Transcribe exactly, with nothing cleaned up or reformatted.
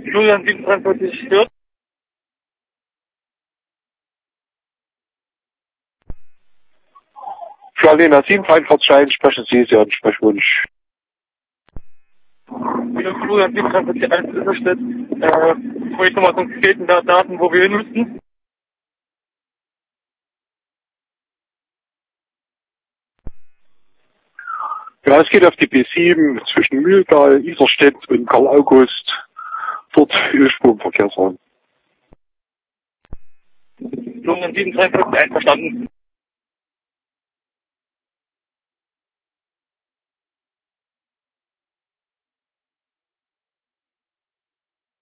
Julian siebenunddreißig Fürth. Für Alena sieben Frankfurt ein, sprechen Sie, Sie haben Sprechwunsch. Wieder Julian siebenunddreißig eins Isserstedt. Äh, ich bräuchte nochmal konkreten Daten, wo wir hin müssten. Ja, es geht auf die B sieben zwischen Mühltal, Iserstedt und Karl August. Dort viel Stromverkehrsraum. Julian siebenunddreißig einverstanden.